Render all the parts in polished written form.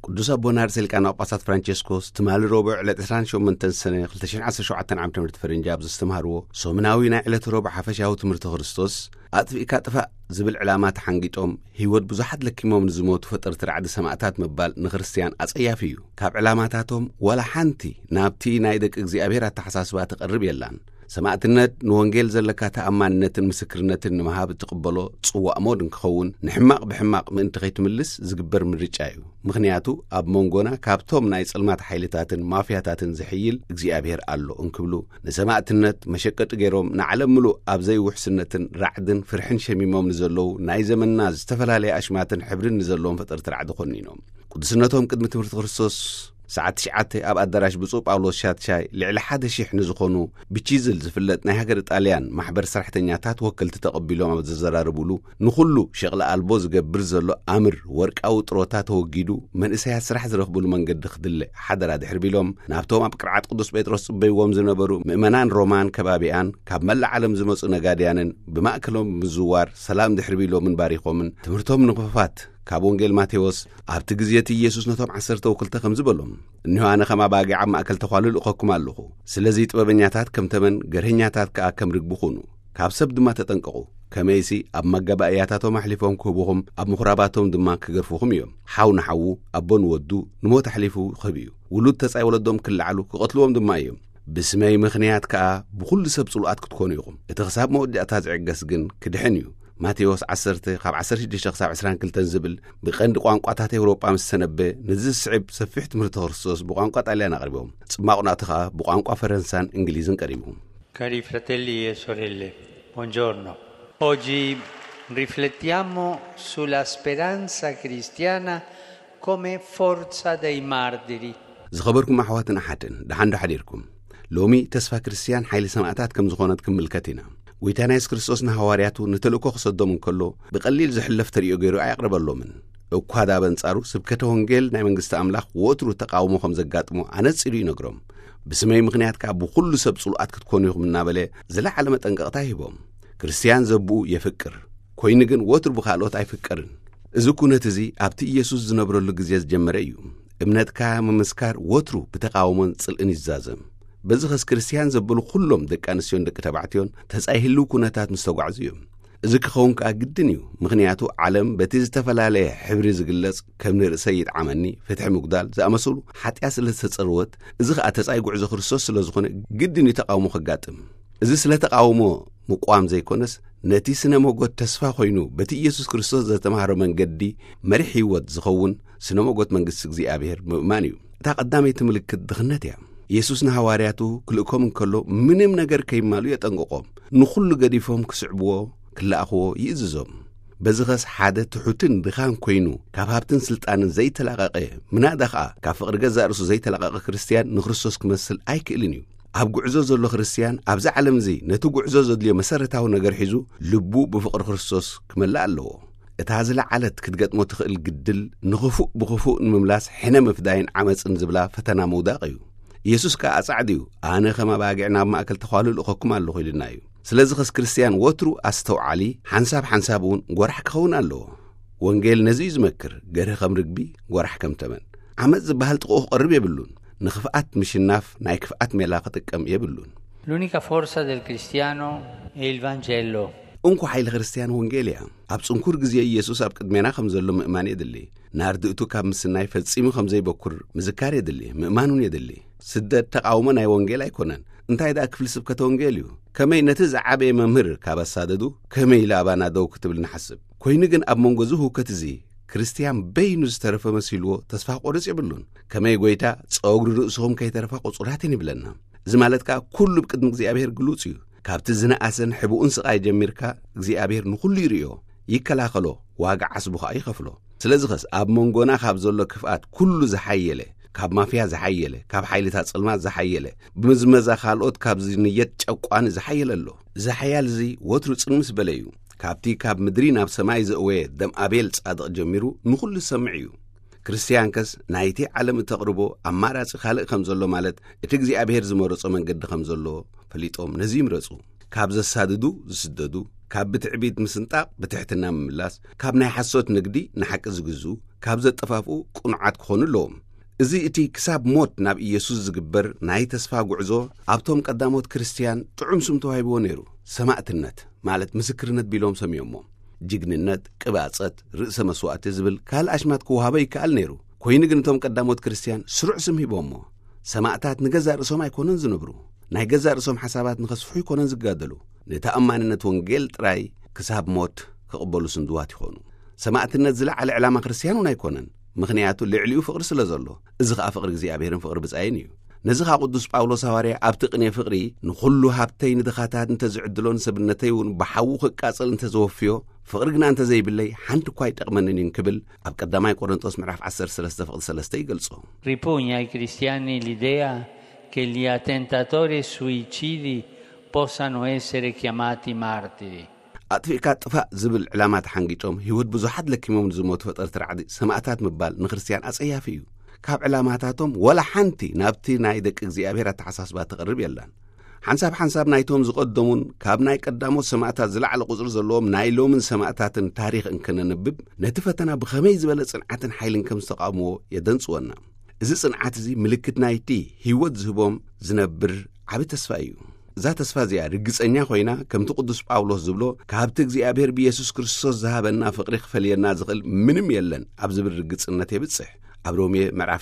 ቅዱስ አቡነ አርሴል ሊቃነ ጳጳሳት ፍራንቺስኮስ ትማል ሮብዕ ለ28 ሰነ 2017 ዓም ትምህርት ፈረንጂ ኣብ ዝተምሃርዎ ሶምናዊ ናይ ዕለት ሮብዕ ሓፈሻዊ ትምህርቲ ክርስቶስ ኣጥፊእካ ጥፋእ ዝብል ዕላማ ተሓንጊጦም ህይወት ብዙሓት ለኪሞም ንዝሞቱ ፈጠርቲ ረዓዲ ሰማዕታት መባል ንክርስቲያን ኣጸያፊ እዩ። ካብ ዕላማታቶም ወላ ሓንቲ ናብቲ ናይ ደቂ እግዚኣብሔር ኣተሓሳስባ ትቐርብ የላን። ሰማዕትነት ንወንጌል ዘለካ ተኣማንነትን ምስክርነትን ንምሃብ ትቕበሎ ጽዋእ ሞድ እንክኸውን ንሕማቕ ብሕማቕ ምእንቲ ኸይትምልስ ዝግበር ምርጫ እዩ። ምኽንያቱ ኣብ መንጎና ካብቶም ናይ ጽልማት ሓይልታትን ማፍያታትን ዝሕይል እግዚኣብሔር ኣሎ እንክብሉ ንሰማዕትነት መሸቀጢ ገይሮም ንዓለም ምሉእ ኣብ ዘይውሕስነትን ራዕድን ፍርሕን ሸሚሞም ንዘለዉ ናይ ዘመንና ዝተፈላለየ ኣሽማትን ሕብርን ንዘለዎም ፈጠርቲ ራዕዲ ኾኒኖም ቅዱስነቶም ቅድሚ ትምህርቲ ክርስቶስ ሰዓት 9 ኣብ ኣዳራሽ ብፁዕ ጳውሎስ ሻትሻይ ልዕሊ 1,000 ንዝኾኑ ብቺዝል ዝፍለጥ ናይ ሃገር ጣልያን ማሕበር ሰራሕተኛታት ወከልቲ ተቐቢሎም ኣብ ዝዘራርብሉ ንኹሉ ሸቕላ ኣልቦ ዝገብር ዘሎ ኣምር ወርቃዊ ጥሮታ ተወጊዱ መንእሰያት ስራሕ ዝረኽብሉ መንገዲ ክድልዕ ሓደራ ድሕር ቢሎም ናብቶም ኣብ ቅርዓት ቅዱስ ጴጥሮስ ጽበይዎም ዝነበሩ ምእመናን ሮማን ከባቢያን ካብ መላእ ዓለም ዝመፁ ነጋድያንን ብማእከሎም ምዝዋር ሰላም ድሕር ቢሎምን ባሪኾምን ትምህርቶም ንኽፈፋት ካብ ወንጌል ማቴዎስ ኣብቲ ግዜት ኢየሱስ ነቶም 12 ወክልተ ከም ዝበሎም እኒሆ ኣነ ከም ኣባጊዕ ኣብ ማእከል ተዃልሉ እኸኩም ኣለኹ። ስለዚ ጥበበኛታት ከም ተመን ገርህኛታት ከኣ ከም ርግቡ ኹኑ። ካብ ሰብ ድማ ተጠንቀቑ። ከመይሲ ኣብ መጋባእያታቶም ኣሕሊፎም ክህቡኹም ኣብ ምኹራባቶም ድማ ክገርፉኹም እዮም። ሓው ንሓዉ ኣቦ ንወዱ ንሞት ኣሕሊፉ ክህብ እዩ። ውሉድ ተጻይ ወለዶም ክለዓሉ ክቐትልዎም ድማ እዮም። ብስመይ ምኽንያት ከኣ ብኹሉ ሰብ ጽሉኣት ክትኮኑ ኢኹም። እቲ ክሳብ መወዳእታ ዝዕገስ ግን ክድሕን እዩ። ማቴዎስ 10 ካብ 16 ክሳብ 22 ዝብል ብቐንዲ ቋንቋታት ኤውሮጳ ምስ ተነበ ንዝስዕብ ሰፊሕ ትምህርቲ ክርስቶስ ብቋንቋ ጣልያን አቅርቦም ጽማቁናት ኸ ብቋንቋ ፈረንሳን እንግሊዝን ቀሪቦም። Cari fratelli e sorelle, buongiorno. Oggi riflettiamo sulla speranza cristiana come forza dei martiri. ዝኸበርኩም ኣሕዋትን ኣሓትን ደሓንዶ ሓዲርኩም ሎሚ ተስፋ ክርስቲያን ሓይሊ ሰማዕታት ከም ዝኾነት ክምልከት ኢና። ወይታና ኢየሱስ ክርስቶስ ንሐዋርያቱ ንተልእኮ ክሰዶም እንከሎ ብቐሊል ዝሕለፍ ተሪኦ ገይሩ ኣያቕርበሎምን። እኳ ዳ በንጻሩ ስብከተ ወንጌል ናይ መንግስቲ ኣምላኽ ወትሩ ተቃውሞ ከም ዘጋጥሞ ኣነጺሩ ይነግሮም። ብስመይ ምኽንያት ከዓ ብኹሉ ሰብ ጽሉኣት ክትኮኑ ኢኹም እናበለ ዝለዓለ መጠንቀቕታ ሂቦም። ክርስቲያን ዘብኡ የፍቅር ኮይኑ ግን ወትሩ ብኻልኦት ኣይፍቀርን። እዚ ኩነት እዚ ኣብቲ ኢየሱስ ዝነብረሉ ግዜ ዝጀመረ እዩ። እምነትካ ምምስካር ወትሩ ብተቃውሞን ጽልእን ይዛዘም። በዚ ኸስ ክርስቲያን ዘብሉ ኩሎም ደቂ ኣንስትዮን ደቂ ተባዕትዮን ተጻይህሉ ኩነታት ምስተጓዕዙ እዮም። እዚ ክኸውን ከዓ ግድን እዩ። ምኽንያቱ ዓለም በቲ ዝተፈላለየ ሕብሪ ዝግለጽ ከም ንርእሰ ይጥዓመኒ ፍትሒ ምጉዳል ዝኣመሰሉ ሓጢያ ስለ ዝተጸርወት እዚ ከዓ ተጻይ ጉዕዞ ክርስቶስ ስለ ዝኾነ ግድን እዩ ተቃውሞ ክጋጥም። እዚ ስለ ተቃውሞ ምቋም ዘይኮነስ ነቲ ስነ መጎት ተስፋ ኮይኑ በቲ ኢየሱስ ክርስቶስ ዘተምሃሮ መንገዲ መሪሕ ህይወት ዝኸውን ስነ መጎት መንግስቲ እግዚኣብሔር ምእማን እዩ። እታ ቀዳመይቲ ምልክት ድኽነት እያ። ኢየሱስ ንሐዋርያቱ ክልእኮም እንከሎ ምንም ነገር ከይማሉ የጠንቅቖም ንኹሉ ገዲፎም ክስዕብዎ ክለኣኽዎ ይእዝዞም። በዚ ኸስ ሓደ ትሑትን ድኻን ኮይኑ ካብ ሃብትን ስልጣንን ዘይተላቐቐ ምናዳ ኸዓ ካብ ፍቕሪ ገዛ ርእሱ ዘይተላቐቐ ክርስቲያን ንክርስቶስ ክመስል ኣይክእልን እዩ። ኣብ ጉዕዞ ዘሎ ክርስቲያን ኣብዚ ዓለም እዚ ነቲ ጉዕዞ ዘድልዮ መሰረታዊ ነገር ሒዙ ልቡ ብፍቕሪ ክርስቶስ ክመላእ ኣለዎ። እታ ዝለዓለት ክትገጥሞ ትኽእል ግድል ንኽፉእ ብኽፉእ ንምምላስ ሕነ ምፍዳይን ዓመፅን ዝብላ ፈተና መውዳቕ እዩ። ኢየሱስ ከዓ ኣጻዕድዩ ኣነ ኸም ኣባጊዕ ናብ ማእከል ተዃልሉ እኸኩም ኣለኹ ኢልና እዩ። ስለዚ ኸስ ክርስቲያን ወትሩ ኣስተውዓሊ ሓንሳብ እውን ጐራሕ ክኸውን ኣለዎ። ወንጌል ነዚ እዩ ዝመክር ገርህ ከም ርግቢ ጐራሕ ከም ተመን። ዓመፅ ዝበሃል ጥቕኡ ክቐርብ የብሉን። ንኽፍኣት ምሽናፍ ናይ ክፍኣት ሜላ ክጥቀም የብሉን። L'unica forza del cristiano è il Vangelo. እንኳ ሓይሊ ክርስቲያን ወንጌል እያ። ኣብ ጽንኩር ግዜ ኢየሱስ ኣብ ቅድሜና ከም ዘሎ ምእማን የድሊ። ናርድእቱ ካብ ምስናይ ፈጺሙ ከም ዘይበኩር ምዝካር የድሊ። ምእማኑን የድሊ። ስደት ተቃውሞ ናይ ወንጌል ኣይኮነን። እንታይ ዳ ክፍሊ ስብከተ ወንጌል እዩ። ከመይ ነቲ ዝዓበየ መምህር ካብ ኣሳደዱ ከመይ ላባና ደው ክትብል ንሓስብ ኮይኑ ግን ኣብ መንጎ ዝህውከት እዚ ክርስቲያን በይኑ ዝተረፈ መሲልዎ ተስፋ ቆርጽ የብሉን። ከመይ ጐይታ ጸጉሪ ርእስኹም ከይተረፋ ቁጹራትን ይብለና። እዚ ማለት ከዓ ኩሉ ብቅድሚ እግዚኣብሔር ግሉጽ እዩ። ካብቲ ዝነኣሰን ሕቡኡን ስቓይ ጀሚርካ እግዚኣብሔር ንኹሉ ይርዮ ይከላኸሎ ዋጋ ዓስቡ ከዓ ይኸፍሎ። ስለዚ ኸስ ኣብ መንጎና ካብ ዘሎ ክፍኣት ኩሉ ዝሓየለ ካብ ማፍያ ዝሓየለ ካብ ሓይልታት ጽልማት ዝሓየለ ብምዝመዛ ካልኦት ካብ ዝንየት ጨቋን ዝሓየለ ኣሎ። እዚ ሓያል እዚ ወትሩ ጽንምስ በለ እዩ። ካብቲ ካብ ምድሪ ናብ ሰማይ ዘእወየ ደም ኣቤል ጻድቕ ጀሚሩ ንኹሉ ሰምዕ እዩ። ክርስቲያን ከስ ናይቲ ዓለም እተቕርቦ ኣማራጺ ካልእ ከም ዘሎ ማለት እቲ እግዚኣብሔር ዝመረጾ መንገዲ ከም ዘሎ ፈሊጦም ነዚ ይምረጹ። ካብ ዘሳድዱ ዝስደዱ ካብ ብትዕቢት ምስንጣቕ ብትሕትና ምምላስ ካብ ናይ ሓሶት ንግዲ ንሓቂ ዝግዙ ካብ ዘጠፋፍኡ ቁንዓት ክኾኑ ኣለዎም እዚ እቲ ክሳብ ሞት ናብ ኢየሱስ ዝግበር ናይ ተስፋ ጉዕዞ ኣብቶም ቀዳሞት ክርስቲያን ጥዑም ስም ተዋሂብዎ ነይሩ ሰማዕትነት ማለት ምስክርነት ቢሎም ሰሚዮሞ ጅግንነት ቅባጸት ርእሰ መስዋዕቲ ዝብል ካልኣሽማት ክወሃበ ይከኣል ነይሩ ኮይኑ ግን እቶም ቀዳሞት ክርስቲያን ስሩዕ ስም ሂቦሞ ሰማዕታት ንገዛእ ርእሶም ኣይኮነን ዝነብሩ ናይ ገዛእ ርእሶም ሓሳባት ንኸስፍሑ ይኮነን ዝጋደሉ ንተኣማንነት ወንጌል ጥራይ ክሳብ ሞት ክቕበሉ ስንድዋት ይኾኑ ሰማዕትነት ዝለዓለ ዕላማ ክርስቲያን እውን ኣይኮነን ምኽንያቱ ልዕሊኡ ፍቕሪ ስለ ዘሎ እዚ ኸዓ ፍቕሪ እግዚኣብሔርን ፍቕሪ ብጻይን እዩ ነዚ ኸዓ ቅዱስ ጳውሎስ ሐዋርያ ኣብቲ ቅኔ ፍቕሪ ንኹሉ ሃብተይ ንድኻታት እንተዝዕድሎን ሰብነተይ እውን ብሓዉ ክቃጸል እንተዘወፍዮ ፍቕሪ ግና እንተዘይብለይ ሓንቲ እኳ ይጠቕመንን ክብል ኣብ ቀዳማይ ቆሮንጦስ ምዕራፍ 13:3 ይገልጾ ripugna ai cristiani l'idea che gli attentatori e suicidi possano essere chiamati martiri ኣጥፊእካ ጥፋእ ዝብል ዕላማ ተሓንጊጮም ህይወት ብዙሓት ለኪሞም ዝሞቱ ፈጠርቲ ራዕዲ ሰማዕታት ምባል ንክርስቲያን ኣጸያፊ እዩ ካብ ዕላማታቶም ወላ ሓንቲ ናብቲ ናይ ደቂ እግዚኣብሔር ኣተሓሳስባ ተቐርብ የላን ሓንሳብ ናይቶም ዝቐደሙን ካብ ናይ ቀዳሞት ሰማዕታት ዝለዓለ ቁፅሪ ዘለዎም ናይ ሎምን ሰማዕታትን ታሪኽ እንከነንብብ ነቲ ፈተና ብኸመይ ዝበለ ጽንዓትን ሓይልን ከም ዝተቃውምዎ የደንጽወና እዚ ጽንዓት እዚ ምልክት ናይቲ ህይወት ዝህቦም ዝነብር ዓቢ ተስፋ እዩ እዛ ተስፋ እዚኣ ርግጸኛ ኮይና ከምቲ ቅዱስ ጳውሎስ ዝብሎ ካብቲ እግዚኣብሔር ብኢየሱስ ክርስቶስ ዝሃበና ፍቕሪ ክፈልየና ዝኽእል ምንም የለን ኣብ ዝብል ርግጽነት የብጽሕ ኣብ ሮሜ ምዕራፍ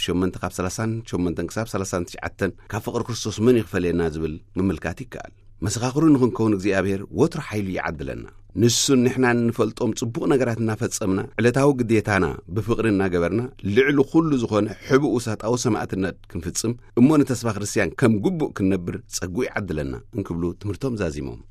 8:38-39 ካብ ፍቕሪ ክርስቶስ ምን ይኽፈልየና ዝብል ምምልካት ይከኣል መሰኻኽሩ ንኽንከውን እግዚኣብሔር ወትሮ ሓይሉ ይዓድለና ንሱን ንሕና ንፈልጦም ጽቡቕ ነገራት እናፈጸምና ዕለታዊ ግዴታና ብፍቕሪ እናገበርና ልዕሊ ኩሉ ዝኾነ ሕቡእ ውሳጣዊ ሰማዕትነት ክንፍጽም እሞ ንተስፋ ክርስቲያን ከም ግቡእ ክንነብር ጸጉ ይዓድለና እንክብሉ ትምህርቶም ዛዚሞም